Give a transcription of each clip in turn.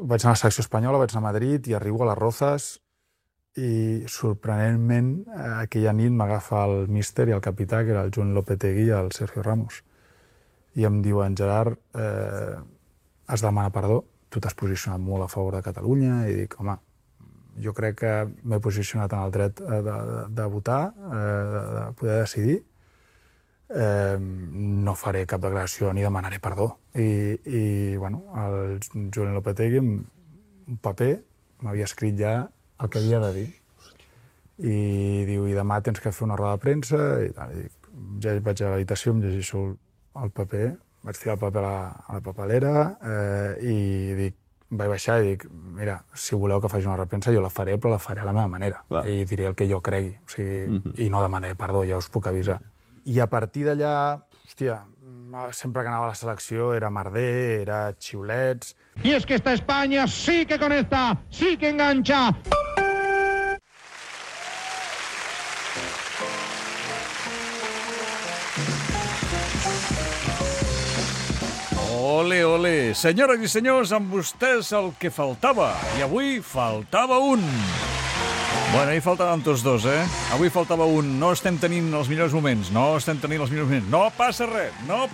vaig anar a la selecció espanyola, vaig anar a Madrid i arribo a les Rozas i, sorprenentment, aquella nit m'agafa el míster i el capità, que era el Joan Lopetegui i el Sergio Ramos. I em diuen, Gerard, has de demanar perdó, tu t'has posicionat molt a favor de Catalunya, i dic, home, jo crec que m'he posicionat en el dret de votar, de poder decidir, no faré cap declaració ni demanaré perdó. I bueno, el Joan Lopetegui, un paper, m'havia escrit ja el que havia de dir. I diu, i demà tens que fer una roda de premsa, i tal. I dic, ja vaig a l'habitació, em llegeixo el paper, vaig tirar el paper a la papelera, i dic, vaig baixar i dic, mira, si voleu que faci una roda de premsa, jo la faré, però la faré a la meva manera. Clar. I diré el que jo cregui, o sigui, i no demanaré perdó, ja us puc avisar. I a partir d'allà, hòstia, sempre que anava a la selecció era merder, era xiulets. Y es que esta España sí que conecta, sí que engancha. Ole, ole. Senyores i senyors, amb vostès el que faltava. I avui faltava un. Bueno, ahir faltaven tots dos, Avui faltava un. No estem tenint els millors moments. No passa res.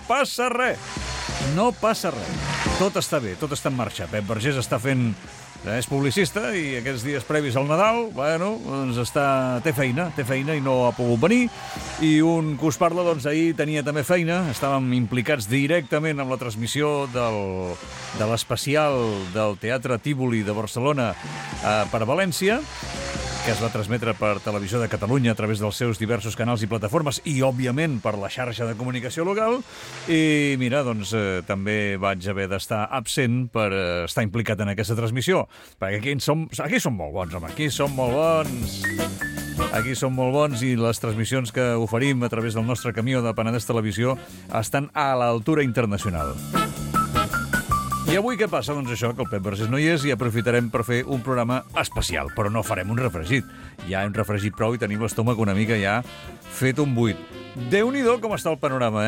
No passa res. Tot està bé, tot està en marxa. Pep Vergés està fent... És publicista i aquests dies previs al Nadal, bueno, doncs té feina i no ha pogut venir. I un que us parla, doncs ahir tenia també feina. Estàvem implicats directament amb la transmissió de l'especial del Teatre Tívoli de Barcelona per València, que es va transmetre per Televisió de Catalunya a través dels seus diversos canals i plataformes i, òbviament, per la xarxa de comunicació local. I, mira, doncs, també vaig haver d'estar absent per estar implicat en aquesta transmissió. Perquè aquí som molt bons, home, aquí som molt bons. Aquí som molt bons i les transmissions que oferim a través del nostre camió de Penedès Televisió estan a l'altura internacional. I avui què passa? Doncs això, que el Pep Vergés no hi és i aprofitarem per fer un programa especial, però no farem un refregit. Ja hem refregit prou i tenim l'estómac una mica ja fet un buit. Déu-n'hi-do com està el panorama,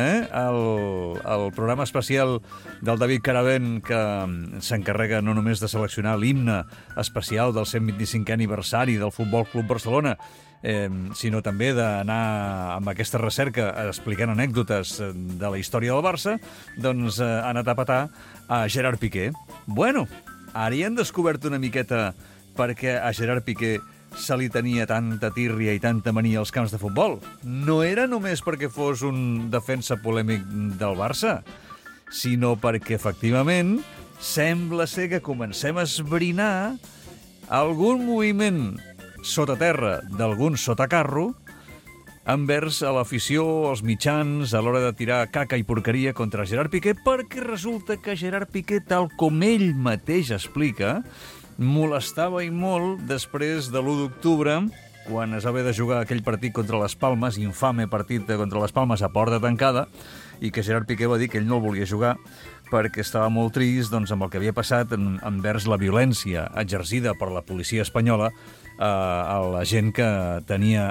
El programa especial del David Caravent, que s'encarrega no només de seleccionar l'himne especial del 125è aniversari del Futbol Club Barcelona, sinó també d'anar amb aquesta recerca explicant anècdotes de la història del Barça, doncs ha anat a petar a Gerard Piqué. Bueno, ara hi han descobert una miqueta perquè a Gerard Piqué se li tenia tanta tírria i tanta mania als camps de futbol. No era només perquè fos un defensa polèmic del Barça, sinó perquè, efectivament, sembla ser que comencem a esbrinar algun moviment sota terra d'algun sotacarro envers a l'afició, als mitjans, a l'hora de tirar caca i porqueria contra Gerard Piqué, perquè resulta que Gerard Piqué, tal com ell mateix explica, molestava i molt després de l'1 d'octubre, quan es va haver de jugar aquell partit contra les Palmes, infame partit contra les Palmes a porta tancada, i que Gerard Piqué va dir que ell no el volia jugar perquè estava molt trist amb el que havia passat envers la violència exercida per la policia espanyola a la gent que tenia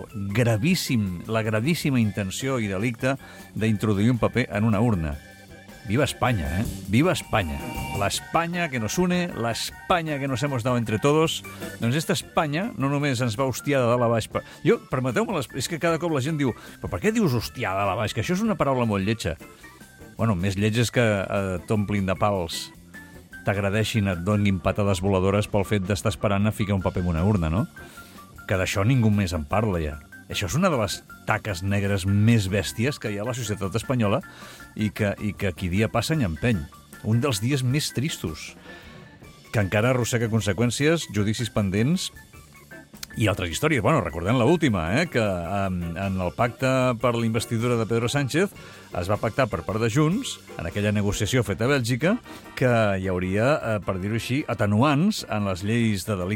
la gravíssima intenció i delicte d'introduir un paper en una urna. Viva España, Viva España. La España que nos une, la España que nos hemos dado entre todos. Doncs esta Espanya no només ens va hostiar de dalt a baix. Permeteu-me, és que cada cop la gent diu però per què dius hostiar de dalt a baix? Que això és una paraula molt lletja. Bueno, més lleig és que t'omplin de pals, t'agradeixin, et donin patades voladores pel fet d'estar esperant a ficar un paper en una urna, no? Que d'això ningú més en parla, ja. Això és una de les taques negres més bèsties que hi ha a la societat espanyola i que qui dia passa any empeny. Un dels dies més tristos, que encara arrossega conseqüències, judicis pendents i altres històries. Bueno, recordem l'última, que en el pacte per la investidura de Pedro Sánchez es va pactar per part de Junts, en aquella negociació feta a Bèlgica, que hi hauria, per dir-ho així, atenuants en les lleis de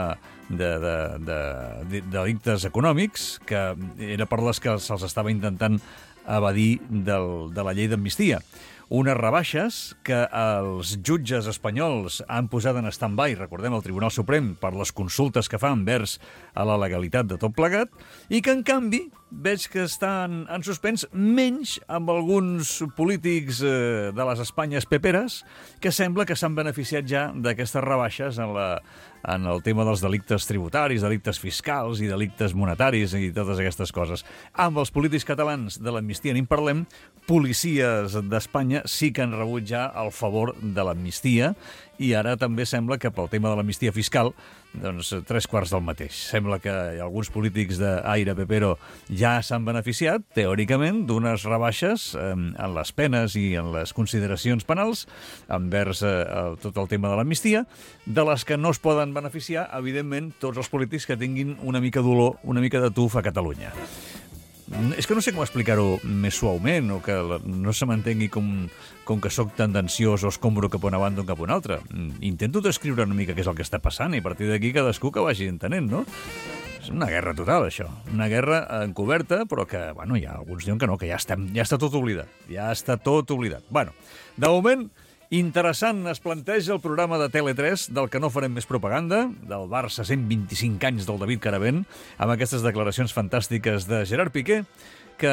delictes econòmics, que era per les que se'ls estava intentant evadir de la llei d'amnistia. Unes rebaixes que els jutges espanyols han posat en stand-by, recordem, el Tribunal Suprem, per les consultes que fa envers a la legalitat de tot plegat, i que, en canvi, veig que estan en suspens, menys amb alguns polítics de les Espanyes peperes, que sembla que s'han beneficiat ja d'aquestes rebaixes en el tema dels delictes tributaris, delictes fiscals i delictes monetaris i totes aquestes coses. Amb els polítics catalans de l'amnistia ni en parlem, policies d'Espanya sí que han rebut ja el favor de l'amnistia i ara també sembla que pel tema de l'amnistia fiscal, doncs 3/4 del mateix. Sembla que alguns polítics d'Aire Pepero ja s'han beneficiat, teòricament, d'unes rebaixes en les penes i en les consideracions penals envers tot el tema de l'amnistia, de les que no es poden beneficiar, evidentment, tots els polítics que tinguin una mica dolor, una mica de tuf a Catalunya. És que no sé com explicar-ho més suaument o que no se m'entengui com que sóc tendenciós o escombro cap a una banda o cap a una altra. Intento descriure una mica què és el que està passant i a partir d'aquí cadascú que vagi entenent, no? És una guerra total, això. Una guerra encoberta, però que, bueno, ja alguns diuen que no, que ja està tot oblidat. Ja està tot oblidat. Bueno, de moment, interessant es planteja el programa de Tele3 del que no farem més propaganda, del Barça 125 anys del David Caravent, amb aquestes declaracions fantàstiques de Gerard Piqué, que,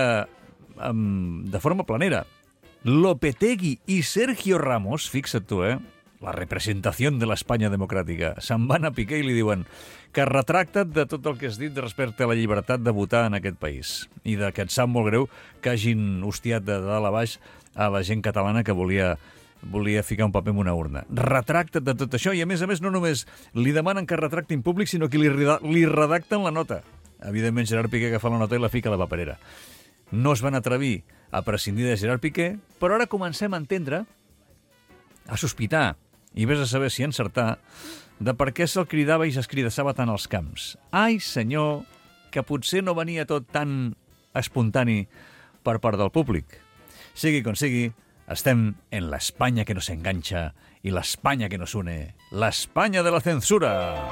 de forma planera, Lopetegui i Sergio Ramos, fixa't tu, la representació de l'Espanya democràtica, se'n van a Piqué i li diuen que retracta't de tot el que has dit respecte a la llibertat de votar en aquest país i que et sap molt greu que hagin hostiat de dalt a baix a la gent catalana que volia ficar un paper en una urna. Retracta't de tot això i, a més, no només li demanen que retracti en públic, sinó que li redacten la nota. Evidentment, Gerard Piqué agafa la nota i la fica a la paperera. No es van atrevir a prescindir de Gerard Piqué, però ara comencem a entendre, a sospitar, i vés a saber si encertar, de per què se'l cridava i s'escridassava tant als camps. Ai, senyor, que potser no venia tot tan espontani per part del públic. Sigui com sigui, estem en la España que nos engancha y la España que nos une, la España de la censura.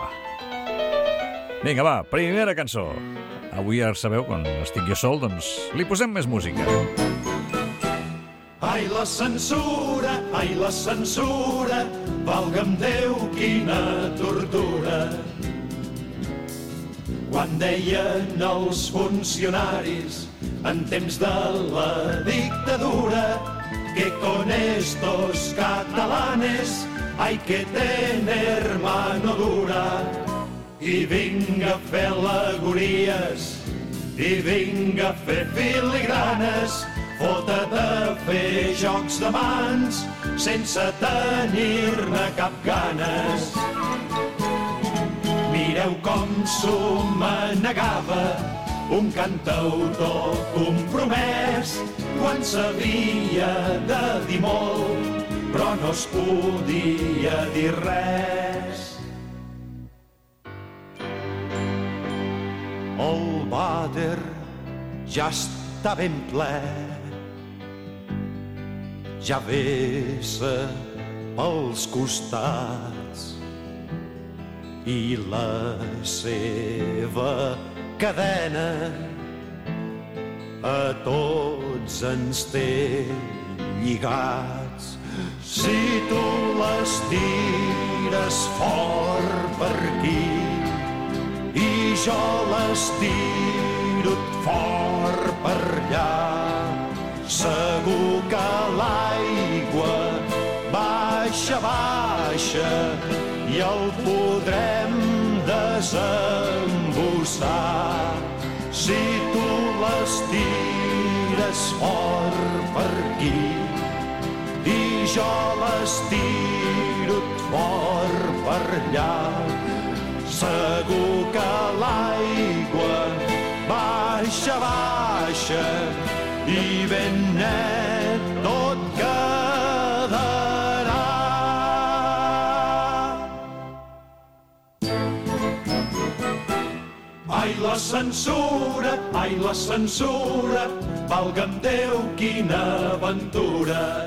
Vinga, va, primera cançó. Avui, ja sabeu, quan estic jo sol, doncs li posem més música. Ai, la censura, valga'm Déu, quina tortura. Quan deien els funcionaris en temps de la dictadura que con estos catalanes hay que tener mano dura. I vinga a fer al·legories, i vinga a fer filigranes, fota't a fer jocs de mans sense tenir-ne cap ganes. Mireu com s'ho manegava un cantautor compromès quan s'havia de dir molt, però no es podia dir res. El vàter ja està ben ple, ja vessa pels costats i la seva cadena a tots ens té lligats. Si tu les tires fort per aquí i jo les tiro fort per allà, segur que l'aigua baixa, baixa i el podrem desembussar. Si tu les tires fort per aquí i jo les tiro fort per allà, segur que l'aigua baixa, baixa i ben net tot quedarà. Ai, la censura, valga'm Déu, quina aventura.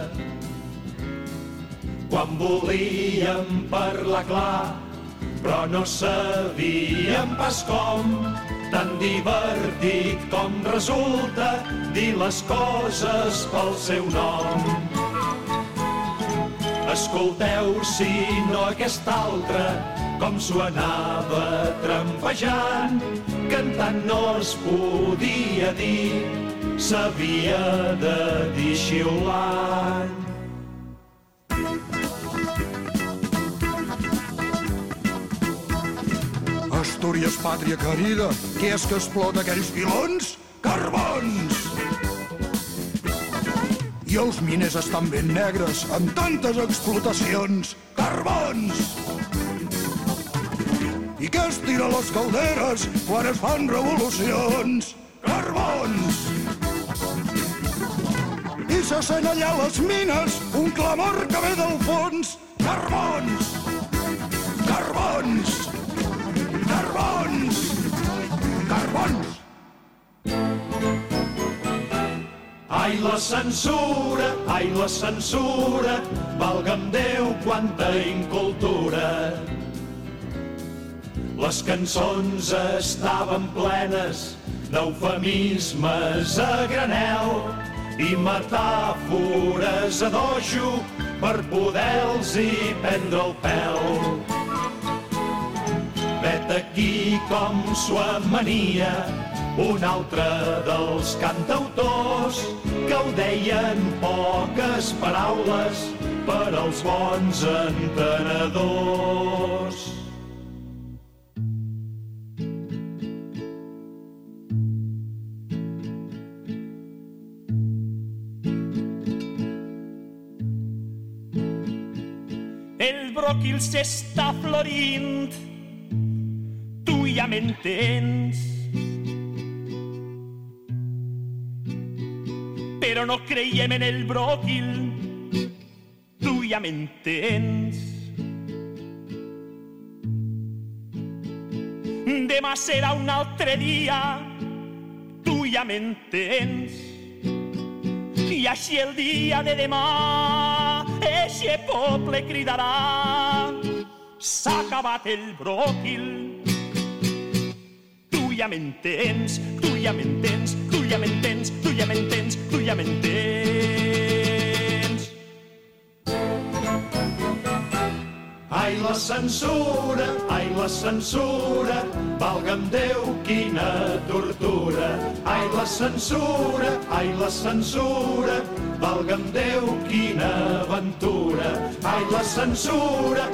Quan volíem parlar clar, però no sabíem pas com, tan divertit com resulta dir les coses pel seu nom. Escolteu, si no aquest altre, com s'ho anava trampejant, cantant no es podia dir, s'havia de dir xiulant. Astúries, pàtria querida, què és que explota aquells filons? Carbons! I els miners estan ben negres amb tantes explotacions. Carbons! I què es tira a les calderes quan es fan revolucions? Carbons! I se sent allà a les mines un clamor que ve del fons. Carbons! Carbons! Carbons! Carbons! Ai, la censura, valga'm Déu, quanta incultura. Les cançons estaven plenes d'eufemismes a granel i metàfores a dojo per poder-los-hi prendre el pèl. Vet aquí com s'ho amania un altre dels cantautors que ho deien poques paraules per als bons entenedors. El bròquil s'està florint, tu ja m'entens, però no creiem en el bròquil, tu ja m'entens. Demà serà un altre dia, tu ja m'entens. I així el dia de demà, eixe poble cridarà: s'ha acabat el bròquil. Tu ja m'entens, tu ja m'entens, tu ja m'entens, tu ja m'entens, tu ja m'entens. Ai, la censura, valga'm Déu, quina tortura. Ai, la censura, valga'm Déu, quina aventura. Ai, la censura,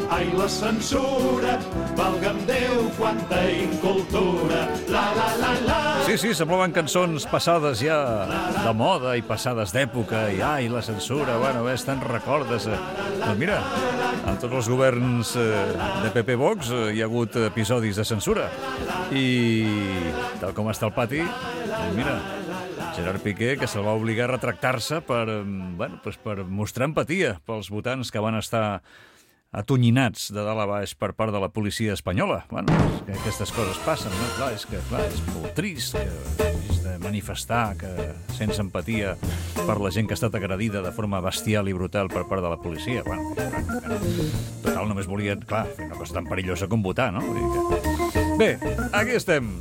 valga'm Déu, quanta incultura. La, la, la, la. Sí, semblaven cançons passades ja de moda i passades d'època, i ai, la censura, bueno, te'n recordes. Doncs mira, en tots els governs de PP Vox hi ha hagut episodis de censura. I tal com està el pati, doncs mira, Gerard Piqué, que se'l va obligar a retractar-se per mostrar empatia pels votants que van estar atonyinats de dalt a baix per part de la policia espanyola. Bueno, és que aquestes coses passen, no? Clar, és molt trist que hagis de manifestar que sense empatia per la gent que ha estat agredida de forma bestial i brutal per part de la policia. Bueno, total, només volien, clar, fer una cosa tan perillosa com votar, no? Vull dir que... Bé, aquí estem.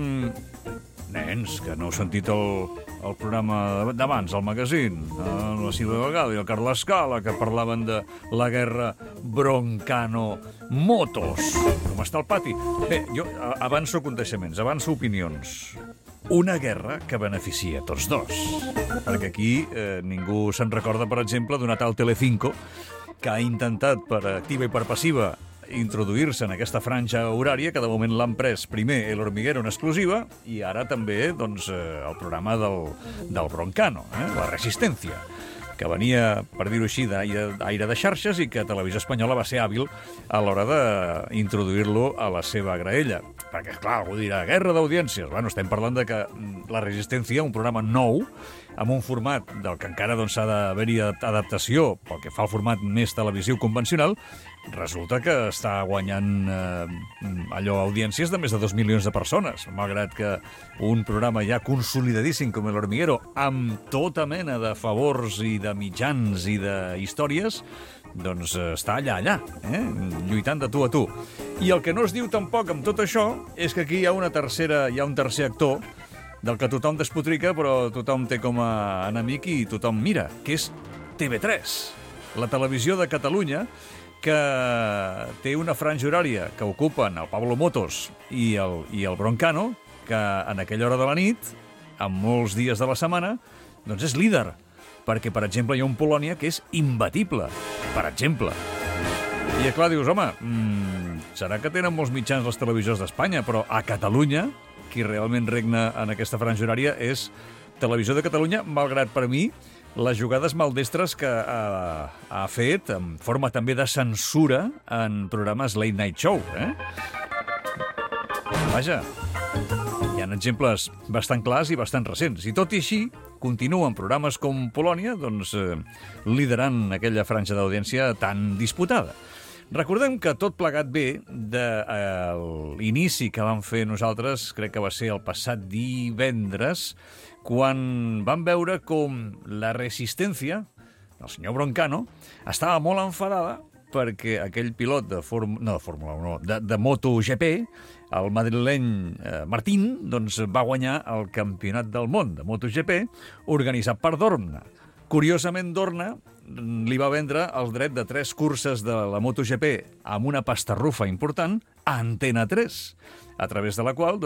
Nens, que no heu sentit el programa d'abans, el magazín, la Sílvia Delgado i el Carles Scala, que parlaven de la guerra Broncano-Motos. Com està el pati? Bé, jo avanço aconteixements, avanço opinions. Una guerra que beneficia tots dos. Perquè aquí ningú se'n recorda, per exemple, d'una tal Telecinco que ha intentat per activa i per passiva introduir-se en aquesta franja horària que de moment l'han pres primer El Hormiguero en exclusiva i ara també doncs, el programa del Broncano, La Resistència, que venia, per dir-ho així, d'aire de xarxes i que Televisió Espanyola va ser hàbil a l'hora d'introduir-lo a la seva graella. Perquè, clar, algú dirà, guerra d'audiències. Bueno, estem parlant de que La Resistència, un programa nou, amb un format del que encara s'ha d'haver-hi adaptació pel que fa al format més televisiu convencional, resulta que està guanyant audiències de més de 2 milions de persones, malgrat que un programa ja consolidadíssim com El Hormiguero, amb tota mena de favors i de mitjans i de històries, doncs està allà, lluitant de tu a tu. I el que no es diu tampoc amb tot això és que aquí hi ha un tercer actor del que tothom despotrica, però tothom té com a enemic i tothom mira, que és TV3, la televisió de Catalunya, que té una franja horària que ocupen el Pablo Motos i el Broncano, que en aquella hora de la nit, en molts dies de la setmana, doncs és líder. Perquè, per exemple, hi ha un Polònia que és imbatible, per exemple. I, clar, dius, home, serà que tenen molts mitjans les televisors d'Espanya, però a Catalunya, qui realment regna en aquesta franja horària és Televisió de Catalunya, malgrat per mi les jugades maldestres que ha fet en forma també de censura en programes Late Night Show. Vaja, hi ha exemples bastant clars i bastant recents. I tot i així, continuen programes com Polònia liderant aquella franja d'audiència tan disputada. Recordem que tot plegat ve de l'inici que vam fer nosaltres, crec que va ser el passat divendres, quan vam veure com la resistència, el senyor Broncano, estava molt enfadada perquè aquell pilot de Fórmula 1, de MotoGP, el madrileny Martín, va guanyar el campionat del món de MotoGP organitzat per Dorna. Curiosament, Dorna li va vendre el dret de 3 curses de la MotoGP amb una pastarrufa important a Antena 3, a través de la qual,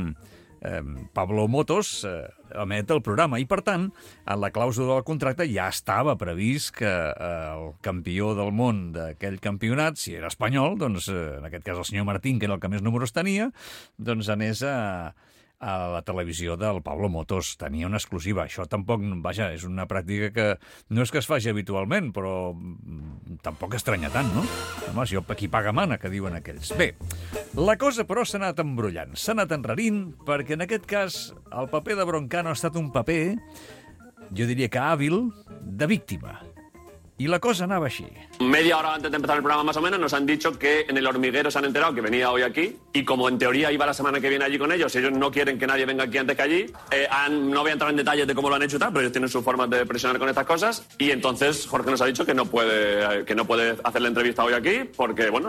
Pablo Motos emet el programa i, per tant, en la clàusula del contracte ja estava previst que el campió del món d'aquell campionat, si era espanyol, en aquest cas el senyor Martín, que era el que més números tenia, anés a la televisió del Pablo Motos. Tenia una exclusiva. Això tampoc, vaja, és una pràctica que no és que es faci habitualment, però tampoc estranya tant, no? Home, si qui paga mana, que diuen aquells. Bé, la cosa, però, s'ha anat embrollant, s'ha anat enrarint, perquè en aquest cas el paper de Broncano ha estat un paper, jo diria que hàbil, de víctima. Y la cosa andaba así. Media hora antes de empezar el programa, más o menos, nos han dicho que en El Hormiguero se han enterado que venía hoy aquí, y como en teoría iba la semana que viene allí con ellos, ellos no quieren que nadie venga aquí antes que allí, no voy a entrar en detalles de cómo lo han hecho y tal, pero ellos tienen sus formas de presionar con estas cosas, y entonces Jorge nos ha dicho que no puede hacer la entrevista hoy aquí, porque, bueno,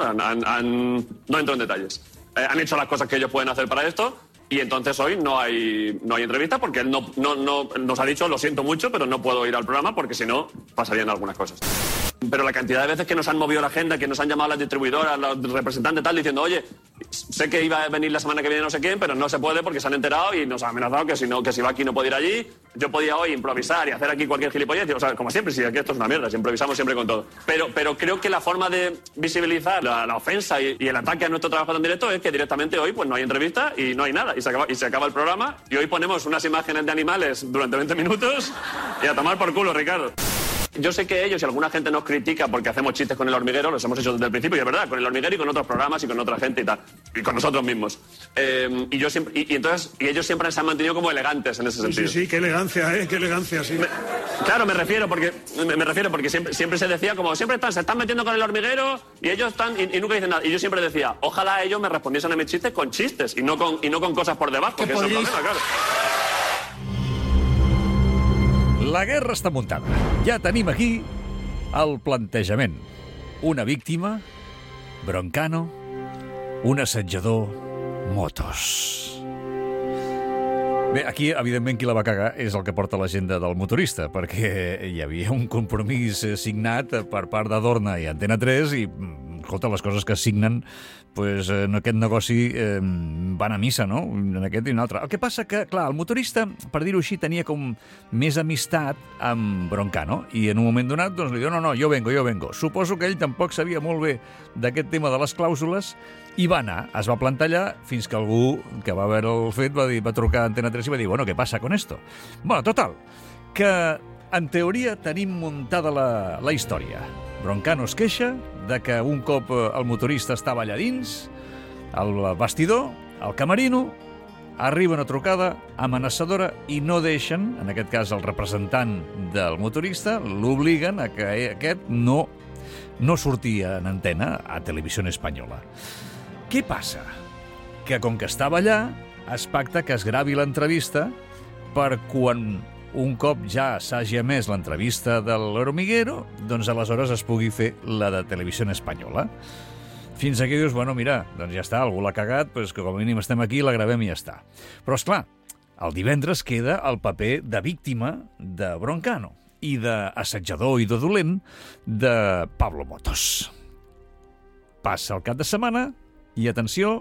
no entro en detalles. Han hecho las cosas que ellos pueden hacer para esto, y entonces hoy no hay entrevista porque él no nos ha dicho, lo siento mucho, pero no puedo ir al programa porque si no pasarían algunas cosas. Pero la cantidad de veces que nos han movido la agenda, que nos han llamado las distribuidoras, los representantes tal, diciendo, oye, sé que iba a venir la semana que viene no sé quién, pero no se puede porque se han enterado y nos han amenazado que si va aquí no puede ir allí. Yo podía hoy improvisar y hacer aquí cualquier gilipollez, o sea, como siempre, si aquí esto es una mierda, si improvisamos siempre con todo. Pero creo que la forma de visibilizar la ofensa y el ataque a nuestro trabajo en directo es que directamente hoy pues no hay entrevista y no hay nada, y se acaba el programa, y hoy ponemos unas imágenes de animales durante 20 minutos y a tomar por culo, Ricardo. Yo sé que ellos y alguna gente nos critica porque hacemos chistes con El Hormiguero, los hemos hecho desde el principio, y es verdad, con El Hormiguero y con otros programas y con otra gente y tal, y con nosotros mismos. Y ellos siempre se han mantenido como elegantes en ese sentido. Sí, qué elegancia, qué elegancia, sí. Claro, me refiero porque siempre se decía como se están metiendo con El Hormiguero y ellos están y nunca dicen nada. Y yo siempre decía, ojalá ellos me respondiesen a mis chistes con chistes y no con cosas por debajo, que es el problema, claro. La guerra està muntada. Ja tenim aquí el plantejament. Una víctima, Broncano, un assetjador, Motos. Bé, aquí, evidentment, qui la va cagar és el que porta l'agenda del motorista, perquè hi havia un compromís signat per part de Dorna i Antena 3 i, escolta, les coses que es signen pues, en aquest negoci van a missa, no? En aquest i en altre. El que passa que, clar, el motorista, per dir-ho així, tenia com més amistat amb Broncano i en un moment donat doncs, li diu, no, jo vengo. Suposo que ell tampoc sabia molt bé d'aquest tema de les clàusules i va anar, es va plantar allà fins que algú que va veure el fet va trucar a Antena 3 i va dir, bueno, ¿qué pasa con esto? Bueno, total, que en teoria tenim muntada la història. Broncano es queixa de que un cop el motorista estava allà dins, al vestidor, al camerino, arriba una trucada amenaçadora i no deixen, en aquest cas el representant del motorista, l'obliguen a que aquest no sortia en antena a Televisió Espanyola. Què passa? Que com que estava allà, es pacta que es gravi l'entrevista per quan un cop ja s'hagi emès l'entrevista de l'Hormiguero, doncs aleshores es pugui fer la de Televisió Espanyola. Fins aquí dius, bueno, mira, doncs ja està, algú l'ha cagat, doncs que com a mínim estem aquí, la gravem i ja està. Però, esclar, el divendres queda el paper de víctima de Broncano i d'assetjador i de dolent de Pablo Motos. passa el cap de setmana i, atenció,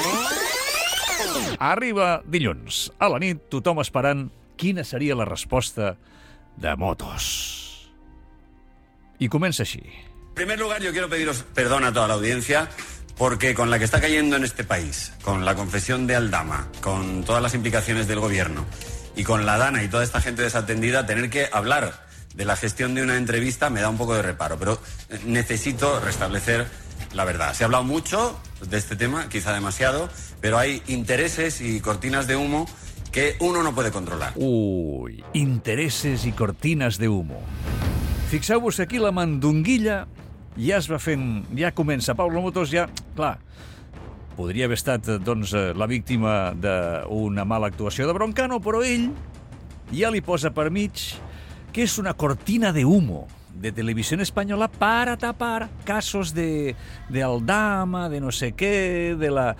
arriba dilluns. A la nit, tothom esperant quina seria la resposta de Motos. Y comença així. En primer lugar, yo quiero pediros perdón a toda la audiencia porque con la que está cayendo en este país, con la confesión de Aldama, con todas las implicaciones del gobierno y con la Dana y toda esta gente desatendida, tener que hablar de la gestión de una entrevista me da un poco de reparo, pero necesito restablecer la verdad. Se ha hablado mucho de este tema, quizá demasiado, pero hay intereses y cortinas de humo que uno no puede controlar. Ui, interessos i cortines de humo. Fixeu-vos aquí la mandonguilla ja es va fent, ja comença. Pablo Motos ja, clar, podria haver estat, doncs, la víctima d'una mala actuació de Broncano, però ell ja li posa per mig que és una cortina de humo de Televisión Española para tapar casos de Aldama, de no sé qué, de la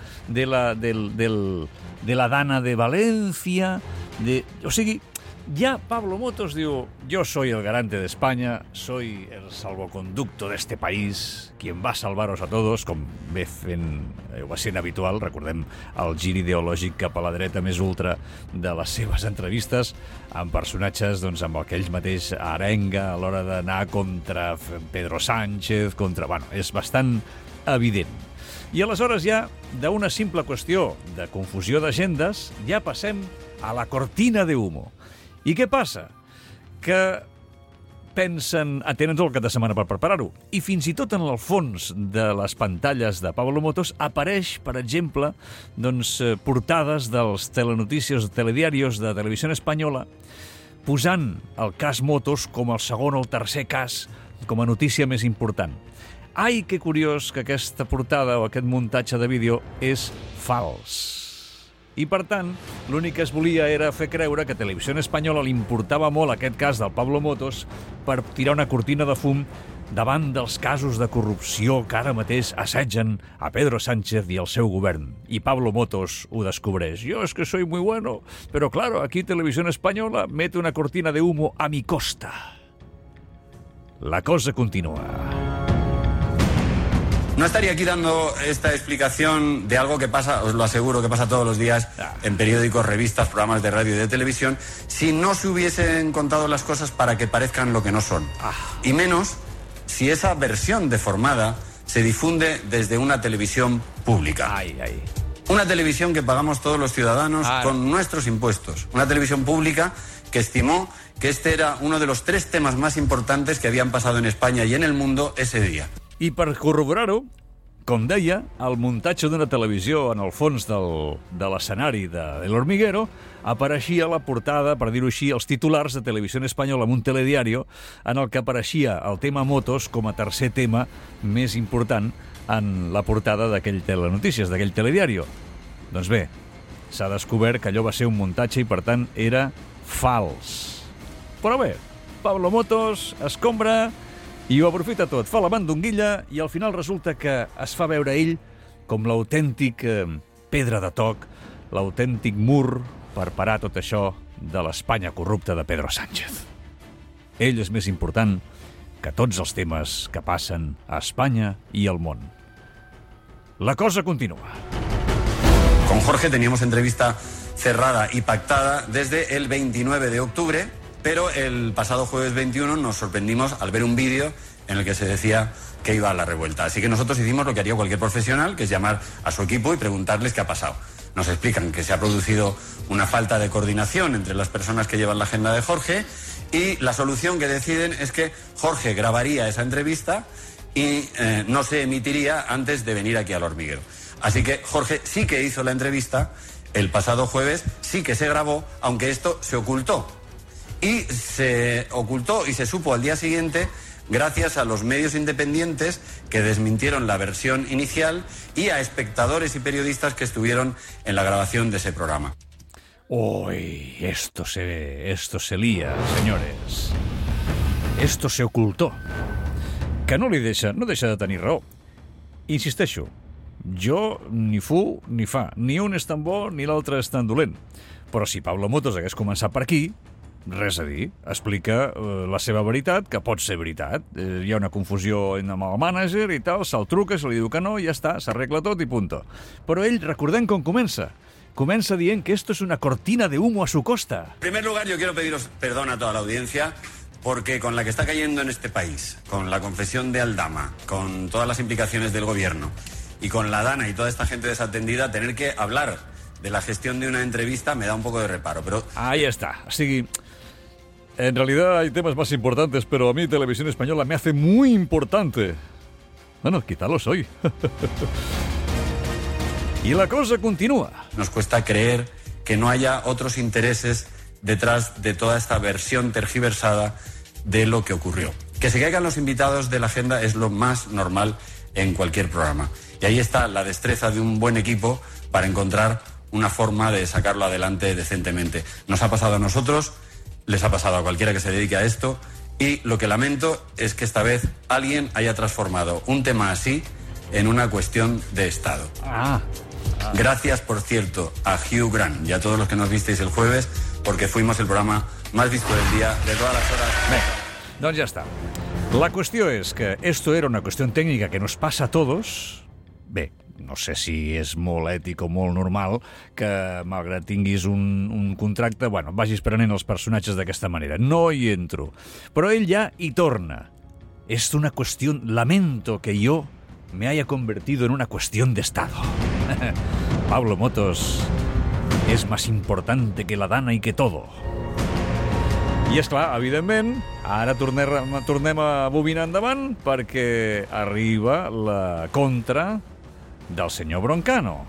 Dana de Valencia, o sigui, ya Pablo Motos diu, yo soy el garante de España, soy el salvoconducto de este país, quien va a salvaros a todos, com ve fent, va sent habitual, recordem el gir ideològic cap a la dreta més ultra de les seves entrevistes, amb personatges doncs, amb el que ell mateix arenga a l'hora d'anar contra Pedro Sánchez, bueno, és bastant evident. I aleshores ja, d'una simple qüestió de confusió d'agendes, ja passem a la cortina de humo. I què passa? Que pensen, tenen tot el cap de setmana per preparar-ho, i fins i tot en el fons de les pantalles de Pablo Motos apareix, per exemple, doncs, portades dels telenotícies, telediarios de Televisió Espanyola, posant el cas Motos com el segon o el tercer cas, com a notícia més important. Ai, que curiós que aquesta portada o aquest muntatge de vídeo és fals. I, per tant, l'únic que es volia era fer creure que a Televisió Espanyola li importava molt aquest cas del Pablo Motos per tirar una cortina de fum davant dels casos de corrupció que ara mateix assetgen a Pedro Sánchez i el seu govern. I Pablo Motos ho descobreix. Yo es que soy muy bueno, pero claro, aquí Televisió Espanyola mete una cortina de humo a mi costa. La cosa continua. No estaría aquí dando esta explicación de algo que pasa, os lo aseguro, que pasa todos los días en periódicos, revistas, programas de radio y de televisión, si no se hubiesen contado las cosas para que parezcan lo que no son. Y menos si esa versión deformada se difunde desde una televisión pública. Una televisión que pagamos todos los ciudadanos con nuestros impuestos. Una televisión pública que estimó que este era uno de los 3 temas más importantes que habían pasado en España y en el mundo ese día. I per corroborar-ho, com deia, el muntatge d'una televisió en el fons de l'escenari de El Hormiguero apareixia a la portada, per dir-ho així, els titulars de Televisió Espanyola amb un telediario en el que apareixia el tema Motos com a tercer tema més important en la portada d'aquell telenotícies, d'aquell telediario. Doncs bé, s'ha descobert que allò va ser un muntatge i, per tant, era fals. Però bé, Pablo Motos escombra i ho aprofita tot, fa la mandonguilla i al final resulta que es fa veure ell com l'autèntic pedra de toc, l'autèntic mur per parar tot això de l'Espanya corrupta de Pedro Sánchez. Ell és més important que tots els temes que passen a Espanya i al món. La cosa continua. Con Jorge teníamos entrevista cerrada y pactada desde el 29 de octubre, pero el pasado jueves 21 nos sorprendimos al ver un vídeo en el que se decía que iba a la revuelta. Así que nosotros hicimos lo que haría cualquier profesional, que es llamar a su equipo y preguntarles qué ha pasado. Nos explican que se ha producido una falta de coordinación entre las personas que llevan la agenda de Jorge y la solución que deciden es que Jorge grabaría esa entrevista y no se emitiría antes de venir aquí al Hormiguero. Así que Jorge sí que hizo la entrevista el pasado jueves, sí que se grabó, aunque esto se ocultó. Y se ocultó y se supo al día siguiente gracias a los medios independientes que desmintieron la versión inicial y a espectadores y periodistas que estuvieron en la grabación de ese programa. Uy, esto se lía, señores. Esto se ocultó. Que no deixa de tenir raó. Insisteixo, jo ni fu ni fa. Ni un és tan bo ni l'altre és tan dolent. Però si Pablo Motos hagués començat per aquí, res a dir. Explica la seva veritat, que pot ser veritat. Hi ha una confusió amb el mànager i tal, se'l truca, se li diu que no, i ja està, s'arregla tot i punto. Però ell, recordem com comença. Comença dient que esto es una cortina de humo a su costa. En primer lugar, yo quiero pediros perdón a toda la audiencia, porque con la que está cayendo en este país, con la confesión de Aldama, con todas las implicaciones del gobierno y con la Dana y toda esta gente desatendida, tener que hablar de la gestión de una entrevista me da un poco de reparo, pero... Ahí está. O sigui, en realidad hay temas más importantes, pero a mí Televisión Española me hace muy importante. Bueno, quizá lo soy. Y la cosa continúa. Nos cuesta creer que no haya otros intereses detrás de toda esta versión tergiversada de lo que ocurrió. Que se caigan los invitados de la agenda es lo más normal en cualquier programa. Y ahí está la destreza de un buen equipo para encontrar una forma de sacarlo adelante decentemente. Nos ha pasado a nosotros, les ha pasado a cualquiera que se dedique a esto, y lo que lamento es que esta vez alguien haya transformado un tema así en una cuestión de Estado. Gracias, por cierto, a Hugh Grant y a todos los que nos visteis el jueves, porque fuimos el programa más visto del día, de todas las horas. Bé, doncs ja està. La qüestió és que esto era una qüestió tècnica que nos passa a todos. Bé, no sé si és molt ètic o molt normal que, malgrat tinguis un contracte, bueno, vagis prenent els personatges d'aquesta manera. No hi entro. Però ell ja hi torna. És una qüestió... Lamento que yo me haya convertido en una cuestión de Estado. Pablo Motos és més importante que la Dana i que todo. I és clar, evidentment, ara tornem a bobinar endavant perquè arriba la contra del senyor Broncano.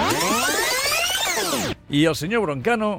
I el senyor Broncano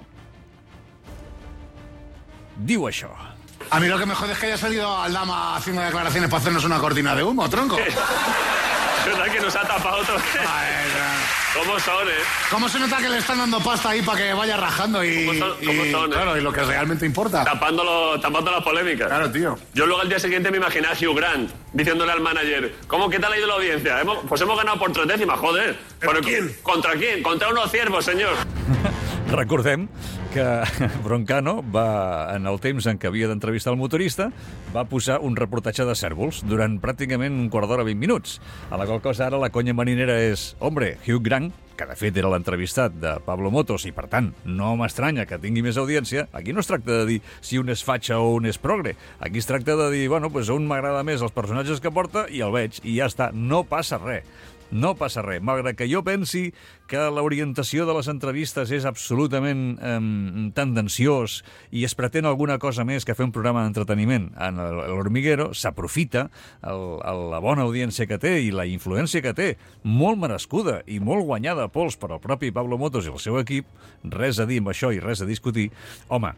diu això. A mí lo que me jode es que haya salido Aldama haciendo declaraciones para hacernos una cortina de humo, tronco. Es verdad que nos ha tapado todo. ¿Cómo son, ¿Cómo se nota que le están dando pasta ahí para que vaya rajando y... ¿Cómo son, claro, y lo que realmente importa. Tapando las polémicas. Claro, tío. Yo luego al día siguiente me imaginé a Hugh Grant diciéndole al manager, ¿qué tal ha ido la audiencia? Pues hemos ganado por 3 décimas, joder. ¿Pero quién? ¿Contra quién? Contra unos ciervos, señor. Recordem que Broncano va, en el temps en què havia d'entrevistar el motorista, va posar un reportatge de cèrvols durant pràcticament un quart d'hora, 20 minuts. A la qual cosa ara la conya marinera és, hombre, Hugh Grant, que de fet era l'entrevistat de Pablo Motos i per tant no m'estranya que tingui més audiència, aquí no es tracta de dir si un és fatxa o un és progre. Aquí es tracta de dir, bueno, pues a un m'agrada més els personatges que porta i el veig, i ja està, no passa res. No passa res, malgrat que jo pensi que l'orientació de les entrevistes és absolutament tendenciós i es pretén alguna cosa més que fer un programa d'entreteniment. En l'Hormiguero s'aprofita la bona audiència que té i la influència que té, molt merescuda i molt guanyada a pols per al propi Pablo Motos i el seu equip, res a dir amb això i res a discutir. Home,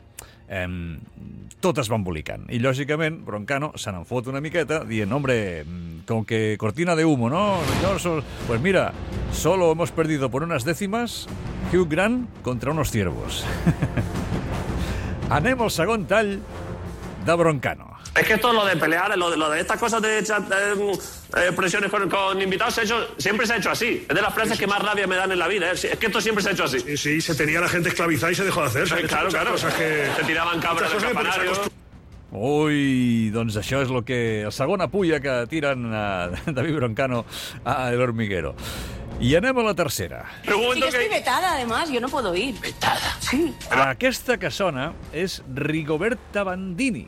tot es va embolicant. I, lògicament, Broncano se n'en fot una miqueta dient, hombre, con que cortina de humo, ¿no? Pues mira, solo hemos perdido por unas décimas Hugh Grant contra unos ciervos. Anem al segon tall de Broncano. Es que esto, lo de pelear, lo de estas cosas de echar presiones con invitados, siempre se ha hecho así. Es de las frases que más rabia me dan en la vida. Es que esto siempre se ha hecho así. Sí, se tenía la gente esclavizada y se dejó de hacer. Claro. Se tiraban cabras del campanario. Ui, doncs això és el que... La segona pulla que tiren a David Broncano a El Hormiguero. I anem a la tercera. Sí que estoy vetada, además, yo no puedo ir. Vetada? Sí. Aquesta que sona és Rigoberta Bandini.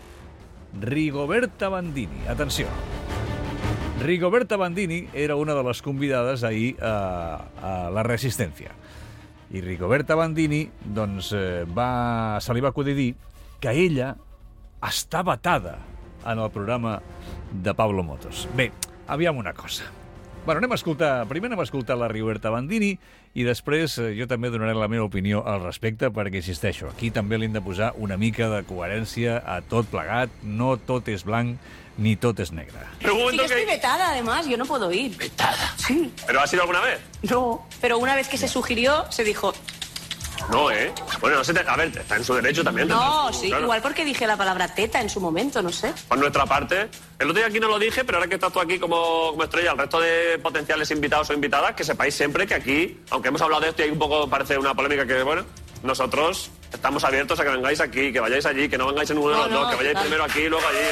Rigoberta Bandini, atenció. Rigoberta Bandini era una de les convidades ahir a La Resistencia. I Rigoberta Bandini, doncs, se li va acudir dir que ella està vetada en el programa de Pablo Motos. Bé, aviam una cosa. Bueno, primer anem a escoltar la Rigoberta Bandini i després jo també donaré la meva opinió al respecte perquè, insisteixo, aquí també li hem de posar una mica de coherència a tot plegat. No tot és blanc ni tot és negre. Sí que estoy vetada, además, yo no puedo ir. ¿Vetada? Sí. ¿Pero has ido alguna vez? No, pero una vez que se sugirió, se dijo... No, ¿eh? Bueno, no sé, a ver, está en su derecho también. No, sí, claro. Igual porque dije la palabra teta en su momento, no sé. Por nuestra parte, el otro día aquí no lo dije, pero ahora que estás tú aquí como estrella, el resto de potenciales invitados o invitadas, que sepáis siempre que aquí, aunque hemos hablado de esto y hay un poco, parece una polémica que, bueno, nosotros estamos abiertos a que vengáis aquí, que vayáis allí, que no vengáis en uno de los dos, que vayáis primero aquí y luego allí.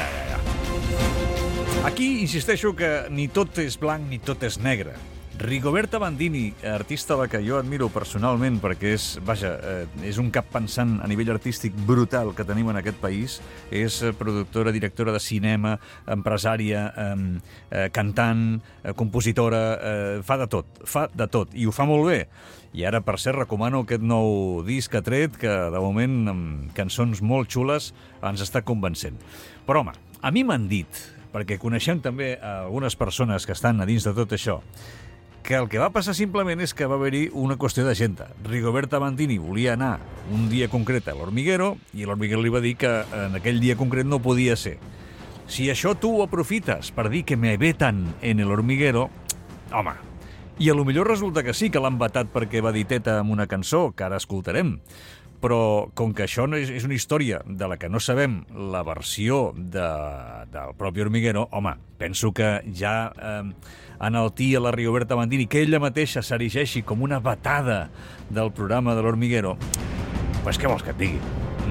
Aquí insisteixo que ni tot és blanc ni tot és negre. Rigoberta Bandini, artista a la que jo admiro personalment perquè és un cap pensant a nivell artístic brutal que tenim en aquest país, és productora, directora de cinema, empresària, cantant, compositora, fa de tot, i ho fa molt bé. I ara, per cert, recomano aquest nou disc que ha tret, que de moment, amb cançons molt xules, ens està convencent. Però, home, a mi m'han dit, perquè coneixem també algunes persones que estan a dins de tot això, que el que va passar simplement és que va haver-hi una qüestió d'agenda. Rigoberta Bandini volia anar un dia concret a l'Hormiguero i l'Hormiguero li va dir que en aquell dia concret no podia ser. Si això tu ho aprofites per dir que me vetan en el Hormiguero, home, i a lo millor resulta que sí que l'han vetat perquè va dir teta amb una cançó, que ara escoltarem. Però com que això no és una història de la que no sabem la versió del propi Hormiguero, home, penso que ja enaltir a la Rigoberta Bandini, que ella mateixa s'erigeixi com una vetada del programa de l'Hormiguero, pues què vols que et digui?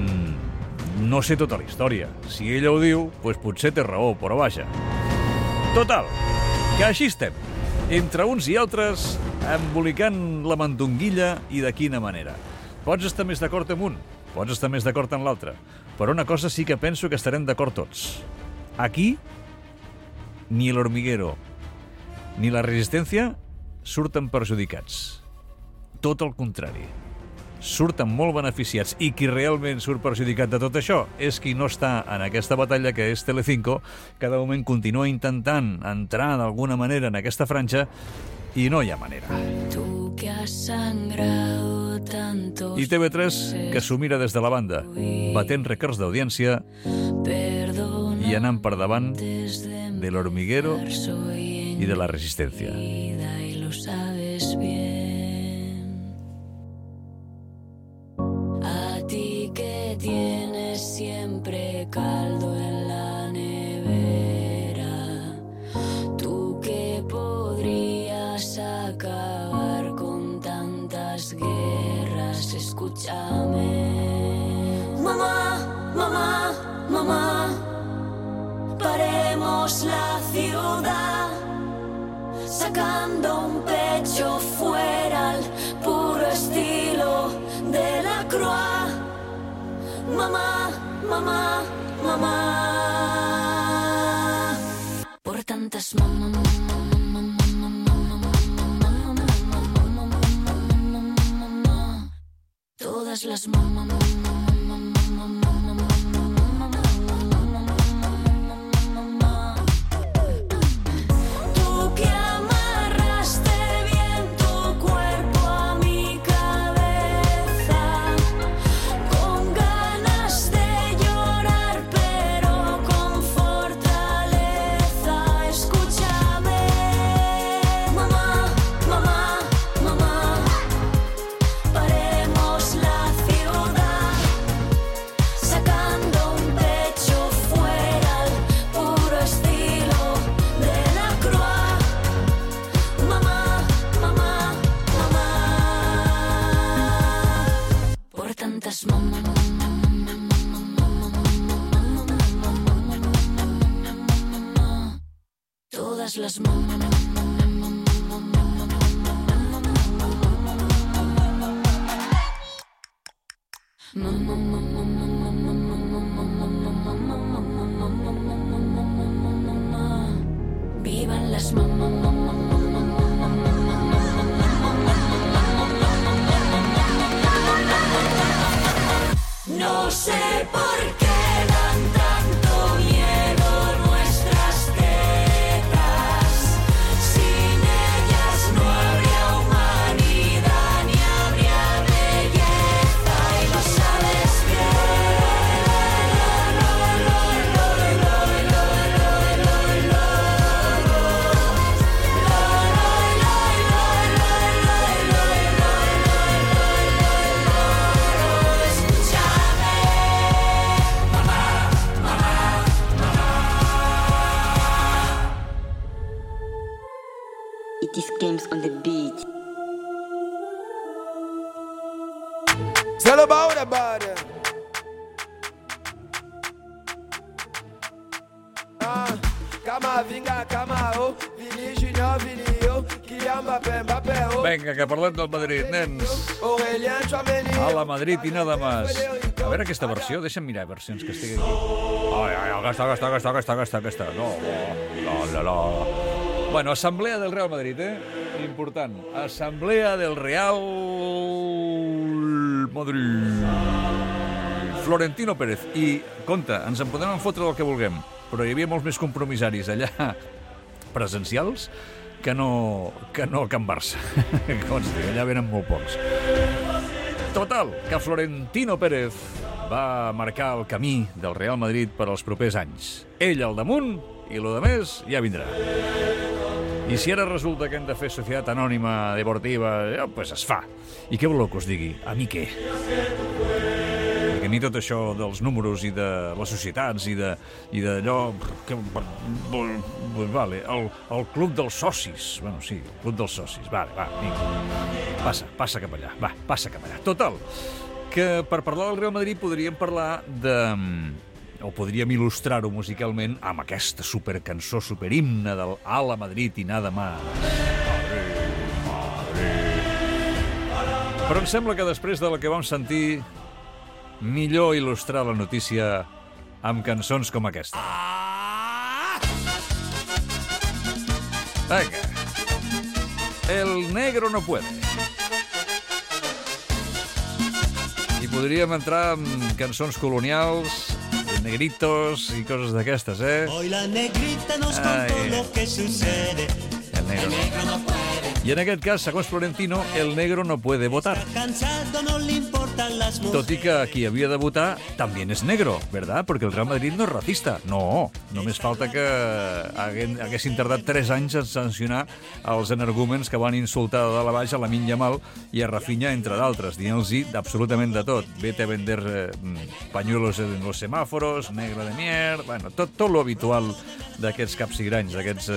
No sé tota la història. Si ella ho diu, pues potser té raó, però vaja. Total, que així estem, entre uns i altres, embolicant la mandonguilla i de quina manera. Pots estar més d'acord amb un, pots estar més d'acord amb l'altre, però una cosa sí que penso que estarem d'acord tots. Aquí, ni l'Hormiguero ni la Resistència surten perjudicats. Tot el contrari. Surten molt beneficiats, i qui realment surt perjudicat de tot això és qui no està en aquesta batalla, que és Telecinco, que de moment continua intentant entrar d'alguna manera en aquesta franja i no hi ha manera. Tu que has sangrado tanto. I TV3, que s'ho mira des de la banda, batent rècords d'audiència i anant per davant de l'Hormiguero y de la Resistencia. Y lo sabes bien. A ti que tienes siempre caldo en la nevera, tú que podrías acabar con tantas guerras, escúchame. Mamá, mamá, mamá, paremos la ciudad, sacando un pecho fuera al puro estilo de la Croix. Mamá, mamá, mamá, por tantas todas las vivan las no sé por qué dan tanto miedo nuestras tetas. Sin ellas no habría humanidad ni habría belleza, y lo sabes It is games on the beat. It's all about the border. Cama, vinga, cama, oh, Vini Junior, Vini, oh, Kylian Mbappé, Mbappé, oh. Vinga, que parlem del Madrid, nens. Aurélien Tchouameni. A la Madrid i nada más. A veure aquesta versió, deixa'm mirar versions que estigui aquí. Ai, aquesta. No. Bueno, Assemblea del Real Madrid, important. Assemblea del Real Madrid. Florentino Pérez. I, compte, ens en podem fotre del que vulguem, però hi havia molts més compromissaris allà presencials que no a Can Barça. Consti, allà venen molt pocs. Total, que Florentino Pérez va marcar el camí del Real Madrid per als propers anys. Ell al damunt i lo de més ja vindrà. I si ara resulta que hem de fer societat anònima deportiva, pues es fa. I què voleu que us digui? A mi què? Perquè a mi tot això dels números i de les societats i d'allò... Vale, el club dels socis. Bueno, sí, el club dels socis. Vale, va, vinga. Passa cap allà. Va, passa cap allà. Total, que per parlar del Real Madrid podríem parlar de... o podríem il·lustrar-ho musicalment amb aquesta supercançó, superhimne del A la Madrid i nada más. Però em sembla que després de la que vam sentir, millor il·lustrar la notícia amb cançons com aquesta. Venga. El negro no puede. I podríem entrar en cançons colonials, negritos y cosas d'aquestes, Hoy la negrita nos contó lo que sucede. El negro no puede. I en aquest cas, segons Florentino, el negro no puede votar. Cansado, no le importan las mujeres. Tot i que qui havia de votar també és negro, ¿verdad? Perquè el Real Madrid no és racista. No, només falta que haguessin tardat 3 anys en sancionar els energúmens que van insultar de dalt a baix a Lamine Yamal i a Rafinha, entre d'altres, dient-los absolutament de tot. Vete a vender pañuelos en los semáforos, negro de mierda... Bueno, tot lo habitual d'aquests capsigranys,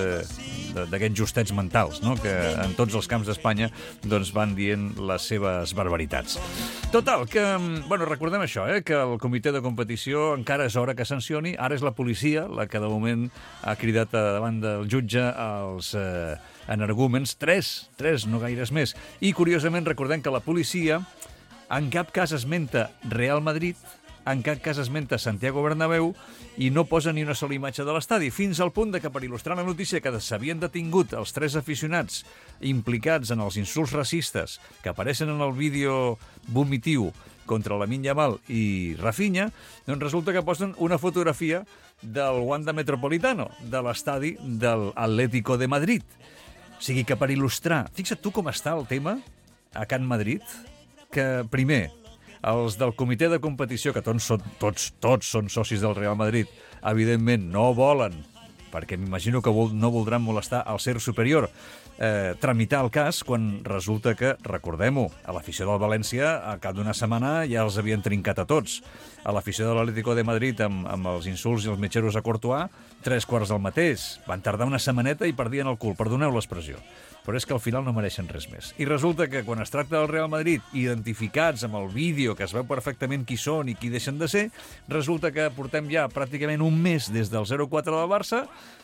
d'aquests justets mentals, no? Que en tots els camps d'Espanya doncs, van dient les seves barbaritats. Total, que recordem això, que el comitè de competició encara és hora que sancioni. Ara és la policia la que de moment ha cridat davant del jutge els energúmens, 3, no gaires més. I curiosament recordem que la policia en cap cas esmenta Real Madrid, en cap cas esmenta Santiago Bernabéu i no posa ni una sola imatge de l'estadi, fins al punt de que per il·lustrar la notícia que s'havien detingut els 3 aficionats implicats en els insults racistes que apareixen en el vídeo vomitiu contra Lamine Yamal i Rafinha, doncs resulta que posen una fotografia del Wanda Metropolitano, de l'estadi del Atlético de Madrid. O sigui que per il·lustrar... Fixa't tu com està el tema a Can Madrid, que primer... Els del comitè de competició, que tots són socis del Real Madrid, evidentment no volen, perquè m'imagino que no voldran molestar al ser superior, tramitar el cas quan resulta que, recordem-ho, a l'afició del València, al cap d'una setmana ja els havien trincat a tots. A l'afició de l'Atlético de Madrid, amb els insults i els metgeros a Courtois, 3/4 del mateix. Van tardar una setmaneta i perdien el cul, perdoneu l'expressió. Però és que al final no mereixen res més. I resulta que quan es tracta del Real Madrid, identificats amb el vídeo, que es veu perfectament qui són i qui deixen de ser, resulta que portem ja pràcticament un mes des del 0-4 del Barça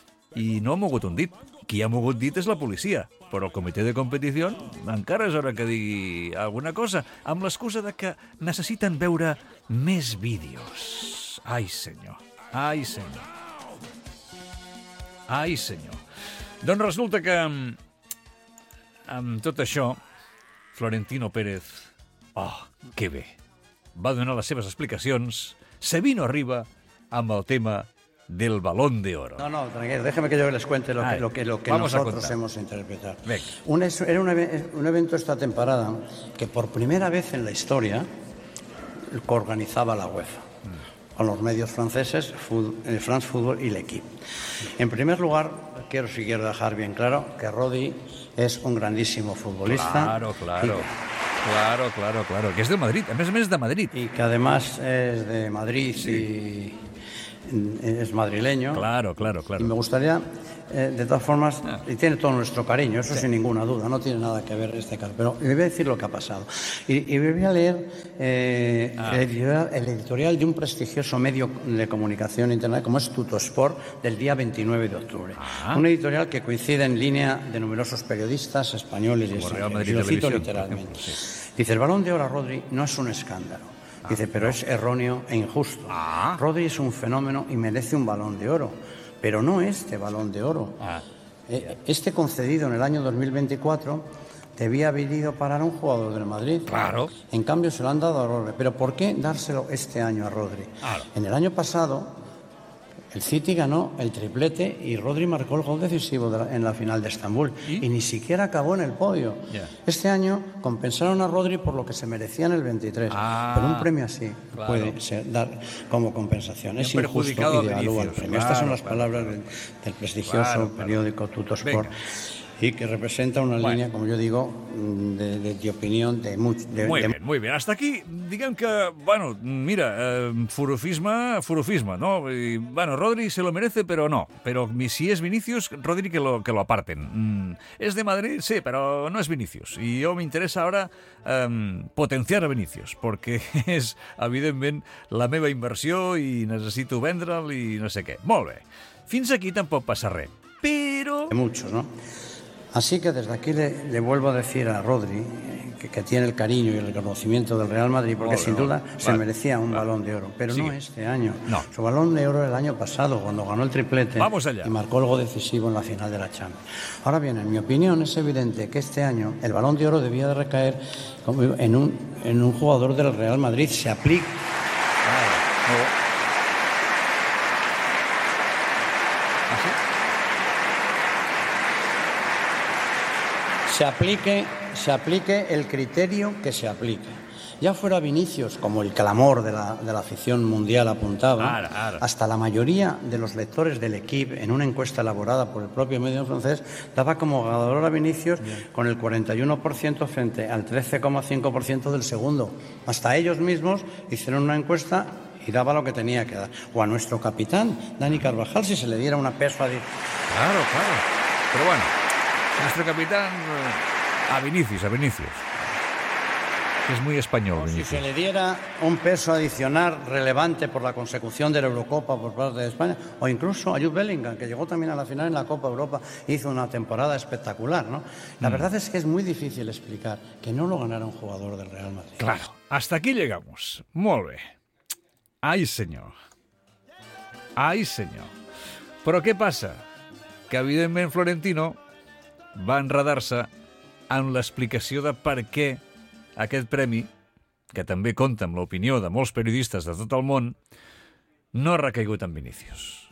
i no ha mogut un dit. Qui ha mogut dit és la policia, però el comitè de competició encara és hora que digui alguna cosa, amb l'excusa de que necessiten veure més vídeos. Ai, senyor. Ai, senyor. Ai, senyor. Doncs resulta que... amb tot això, Florentino Pérez, que bé, va donar les seves explicacions, se vino arriba amb el tema del Balón de Oro. No, tranquilo, déjeme que yo les cuente lo que nosotros hemos interpretado. Era un evento esta temporada que por primera vez en la historia organizaba la UEFA, con los medios franceses, France Football y l'Equipe. En primer lugar, quiero dejar bien claro que Rodi es un grandísimo futbolista. Claro. Que es de Madrid, a més de Madrid. Y que además es de Madrid y es madrileño. Claro. Y me gustaría de todas formas, y tiene todo nuestro cariño, eso sin ninguna duda, no tiene nada que ver este caso. Pero le voy a decir lo que ha pasado. Y me voy a leer el editorial de un prestigioso medio de comunicación internet como es Tuttosport del día 29 de octubre. Un editorial que coincide en línea de numerosos periodistas españoles y extranjeros. Y lo cito literalmente. Dice, el Balón de Oro a Rodri no es un escándalo. Dice, pero es erróneo e injusto. Rodri es un fenómeno y merece un Balón de Oro, pero no este Balón de Oro. Este concedido en el año 2024 debía haber ido para un jugador del Madrid. Claro. En cambio se lo han dado a Rodri. ¿Pero por qué dárselo este año a Rodri? En el año pasado el City ganó el triplete y Rodri marcó el gol decisivo en la final de Estambul y ni siquiera acabó en el podio. Este año compensaron a Rodri por lo que se merecía en el 23, pero un premio así puede dar como compensación. Es injusto y devalúa el premio. Estas son las palabras del prestigioso periódico Tuttosport. Y que representa una línea, como yo digo, de opinión de mucho... Muy bien. Hasta aquí, diguem que, bueno, mira, furufisme, ¿no? Y, bueno, Rodri se lo merece, pero no. Pero si es Vinicius, Rodri que lo aparten. Es de Madrid, sí, pero no es Vinicius. Y yo me interesa ahora potenciar a Vinicius, perquè és, evidentment, la meva inversió i necessito vendre'l i no sé què. Molt bé. Fins aquí tampoc passa res. Però... De muchos, ¿no? Así que desde aquí le vuelvo a decir a Rodri que tiene el cariño y el reconocimiento del Real Madrid, porque sin duda se merecía un Balón de Oro, pero no este año. Su Balón de Oro el año pasado, cuando ganó el triplete y marcó el gol decisivo en la final de la Champions. Ahora bien, en mi opinión es evidente que este año el Balón de Oro debía de recaer en un jugador del Real Madrid. Se aplica... Se aplique el criterio que se aplique. Ya fuera Vinicius, como el clamor de la afición mundial apuntaba, hasta la mayoría de los lectores del Equipe, en una encuesta elaborada por el propio medio francés, daba como ganador a Vinicius con el 41% frente al 13,5% del segundo. Hasta ellos mismos hicieron una encuesta y daba lo que tenía que dar. O a nuestro capitán, Dani Carvajal, si se le diera una peso adicional. Claro. Pero bueno, nuestro capitán a Vinicius, que es muy español. Si se le diera un peso adicional relevante por la consecución de la Eurocopa por parte de España, o incluso a Jude Bellingham, que llegó también a la final en la Copa Europa, hizo una temporada espectacular, ¿no? La verdad es que es muy difícil explicar que no lo ganara un jugador del Real Madrid. Claro, hasta aquí llegamos. Molt bé. Ai, senyor. Però què passa? Que, evidentment, Florentino va enredar-se en l'explicació de per què aquest premi, que també compta amb l'opinió de molts periodistes de tot el món, no ha recaigut en Vinicius.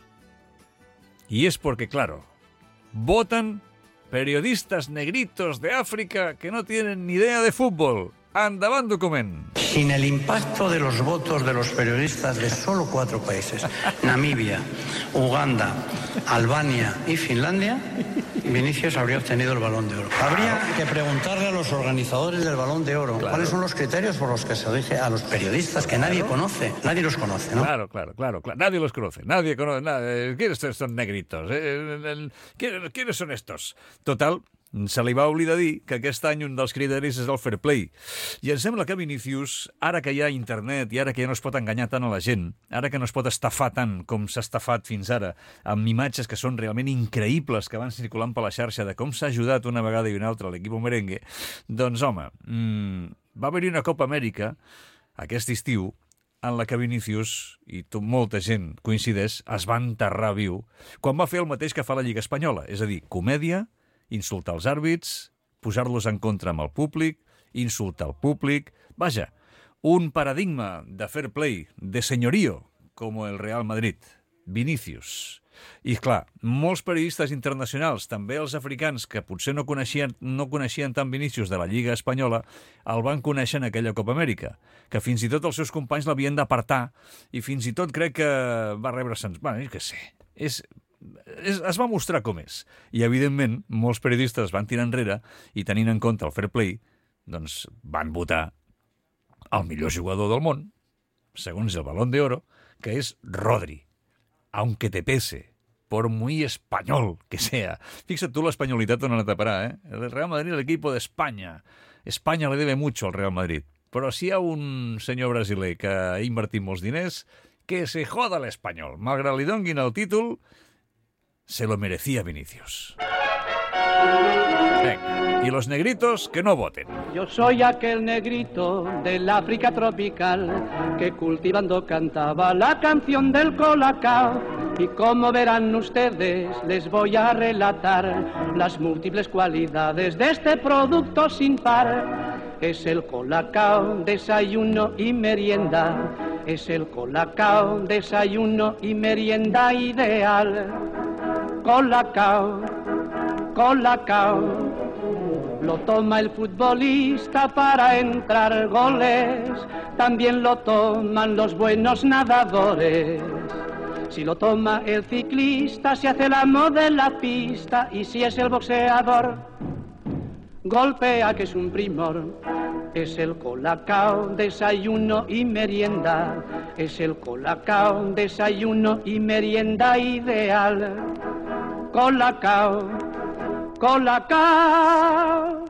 Y es porque, claro, votan periodistas negritos de África que no tienen ni idea de fútbol. Endavant, document. Sin el impacto de los votos de los periodistas de solo 4 países, Namibia, Uganda, Albania y Finlandia, Vinicius habría obtenido el Balón de Oro. Habría que preguntarle a los organizadores del Balón de Oro cuáles son los criterios por los que se elige a los periodistas que nadie conoce. Nadie los conoce, ¿no? Claro. Nadie los conoce. Nadie conoce. ¿Quiénes son estos negritos? ¿Quiénes son estos? Total, se li va oblidar dir que aquest any un dels criteris és el fair play. I em sembla que Vinicius, ara que hi ha internet i ara que ja no es pot enganyar tant a la gent, ara que no es pot estafar tant com s'ha estafat fins ara, amb imatges que són realment increïbles que van circulant per la xarxa de com s'ha ajudat una vegada i una altra l'equip merengue, doncs, home, va haver-hi una Copa Amèrica aquest estiu en la que Vinicius, i molta gent coincideix, es va enterrar viu quan va fer el mateix que fa la Lliga Espanyola, és a dir, comèdia, insultar els àrbits, posar-los en contra amb el públic, insultar el públic... Vaja, un paradigma de fair play, de senyorío, com el Real Madrid, Vinicius. I, clar, molts periodistes internacionals, també els africans, que potser no coneixien tant Vinicius de la Lliga Espanyola, el van conèixer en aquella Copa Amèrica, que fins i tot els seus companys l'havien d'apartar, i fins i tot crec que va rebre... Bueno, jo què sé, es va mostrar com és. I, evidentment, molts periodistes van tirar enrere i, tenint en compte el fair play, doncs van votar el millor jugador del món, segons el Balón de Oro, que és Rodri. Aunque te pese, por muy español que sea. Fíjate tú l'espanyolitat on ha anat a parar, ¿eh? El Real Madrid, el equipo de España. España le debe mucho al Real Madrid. Però si hi ha un senyor brasiler que ha invertit molts diners, que se joda l'espanyol. Malgrat li donguin el títol, se lo merecía Vinicius. Venga, y los negritos que no voten. Yo soy aquel negrito del África tropical que cultivando cantaba la canción del colacao. Y como verán ustedes, les voy a relatar las múltiples cualidades de este producto sin par. Es el colacao, desayuno y merienda. Es el colacao, desayuno y merienda ideal. Colacao, colacao. Lo toma el futbolista para entrar goles. También lo toman los buenos nadadores. Si lo toma el ciclista, se hace el amo de la pista. Y si es el boxeador, golpea que es un primor. Es el colacao, desayuno y merienda. Es el colacao, desayuno y merienda ideal. Colacao, colacao.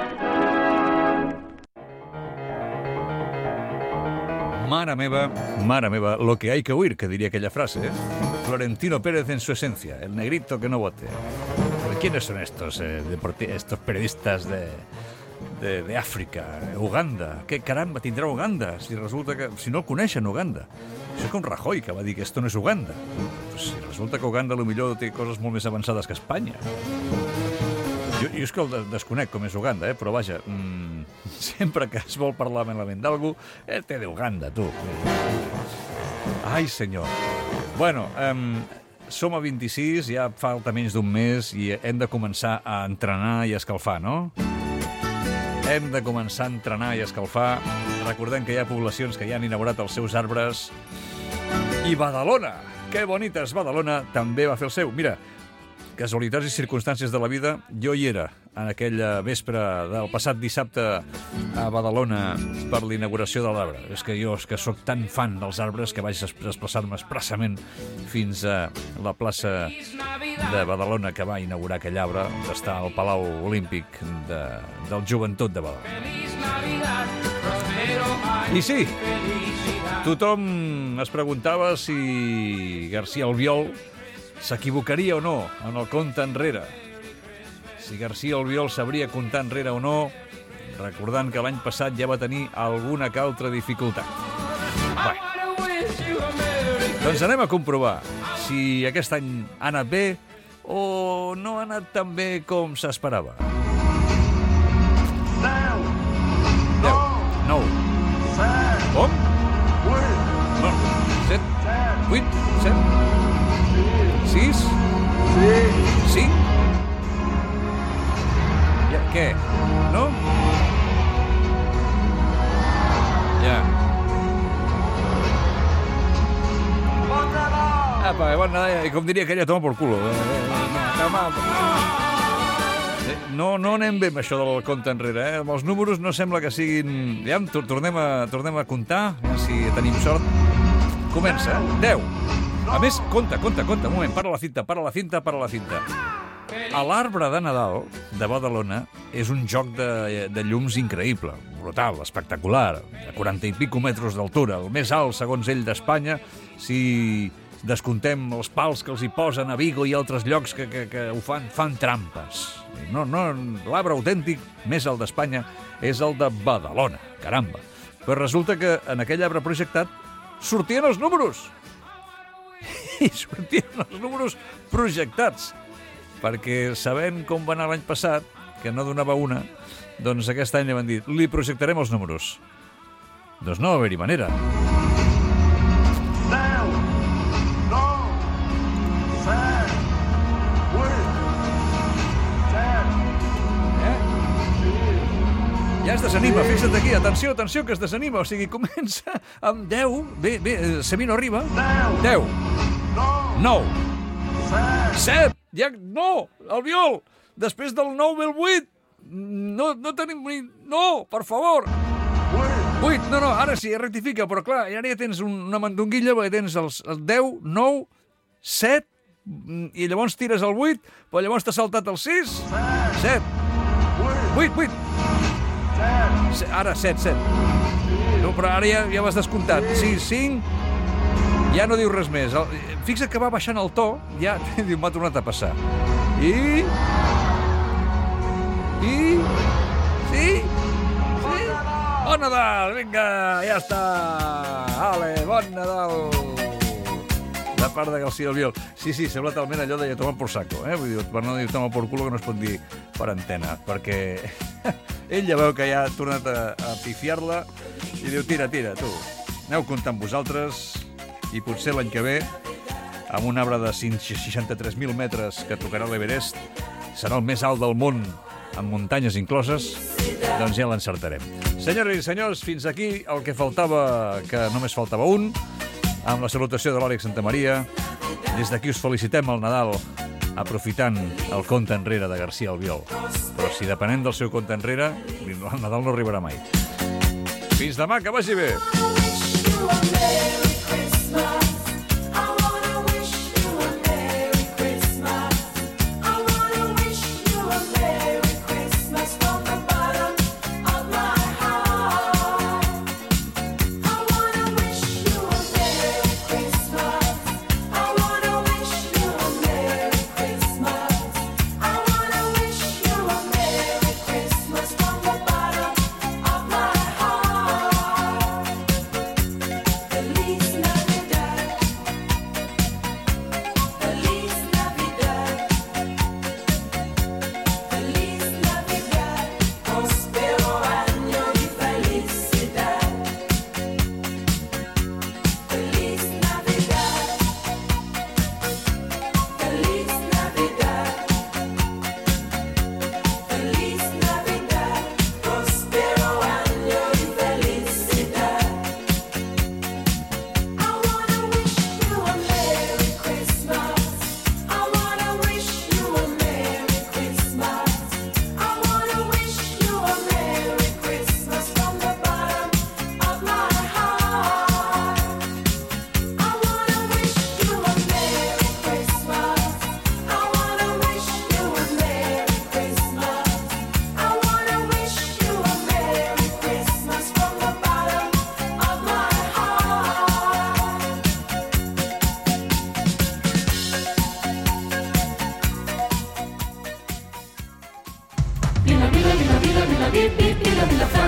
Mare meva, lo que hay que oír, que diría aquella frase, ¿eh? Florentino Pérez en su esencia, el negrito que no vote. ¿Quiénes son estos estos periodistas de Àfrica, Uganda? Què caramba tindrà Uganda? Si resulta que... Si no el coneixen, Uganda. Això és com Rajoy, que va dir que esto no és Uganda. Pues si resulta que Uganda potser té coses molt més avançades que Espanya. Jo és que el desconec com és Uganda, però vaja, sempre que es vol parlar malament d'algú, té d'Uganda, tu. Ai, senyor. Bueno, som a 26, ja falta menys d'un mes i hem de començar a entrenar i a escalfar, no? Hem de començar a entrenar i a escalfar. Recordem que hi ha poblacions que ja han inaugurat els seus arbres. I Badalona, que bonita és Badalona, també va fer el seu. Mira, casualitats i circumstàncies de la vida, jo hi era en aquella vespre del passat dissabte a Badalona per l'inauguració de l'arbre. És que soc tan fan dels arbres que vaig desplaçar-me expressament fins a la plaça de Badalona que va inaugurar aquell arbre, que està al Palau Olímpic del Joventut de Badalona. I sí, tothom es preguntava si García Albiol s'equivocaria o no en el compte enrere. Si García Albiol sabria comptar enrere o no, recordant que l'any passat ja va tenir alguna que altra dificultat. Doncs anem a comprovar si aquest any ha anat bé o no ha anat tan bé com s'esperava. 10, 9, com? 7, 8, 7... 6? 5? Ja, què? No? Ja. Apa, bon Nadal, i com diria aquella, toma por culo. No anem bé amb això del compte enrere, eh? Amb els números no sembla que siguin... Ja, tornem a comptar, si tenim sort. Comença, 10. A més, compta, un moment, para la cinta. A l'arbre de Nadal de Badalona és un joc de llums increïble, brutal, espectacular, de 40 i pico metres d'altura, el més alt, segons ell, d'Espanya, si descontem els pals que els hi posen a Vigo i altres llocs que ho fan trampes. No, l'arbre autèntic més alt d'Espanya és el de Badalona, caramba. Però resulta que en aquell arbre projectat sortien els números. I sortien els números projectats, perquè sabent com va anar l'any passat, que no donava una, doncs aquest any li van dir, li projectarem els números. Doncs no va haver-hi manera. 10, 9, 7, 8, 7, Ja es desanima, fixa't aquí, atenció, que es desanima, o sigui, comença amb 10, bé, Semí no arriba, 10, 9, 7, ja, no, Albiol, després del 9 ve el 8, no tenim ni... No, per favor! 8, no, ara sí, rectifica, però clar, ara ja tens una mandonguilla, perquè tens el 10, 9, 7, i llavors tires el 8, però llavors t'ha saltat el 6, 7, 8. Ara 7. No, però ara ja m'has descomptat. 6, 5, ja no diu res més. Fixa't que va baixant el to, ja diu, m'ha tornat a passar. I... Sí? Bon Nadal, vinga, ja està. Ale, bon Nadal. De part de García Albiol. Sí, sembla talment allò de tomar por saco, Vull dir, per no dir tomar por culo, que no es pot dir per antena, perquè ell ja veu que ja ha tornat a pifiar-la i diu, tira, tu. Aneu comptant vosaltres i potser l'any que ve, amb un arbre de 63.000 metres que tocarà l'Everest, serà el més alt del món, amb muntanyes incloses, doncs ja l'encertarem. Senyores i senyors, fins aquí el que faltava, que només faltava un, amb la salutació de l'Àlex Santamaria. Des d'aquí us felicitem el Nadal, aprofitant el compte enrere de García Albiol. Però si depenent del seu compte enrere, el Nadal no arribarà mai. Fins demà, que vagi bé! Vila, vila, vila, vila, vila, vila, vila, vila, vila,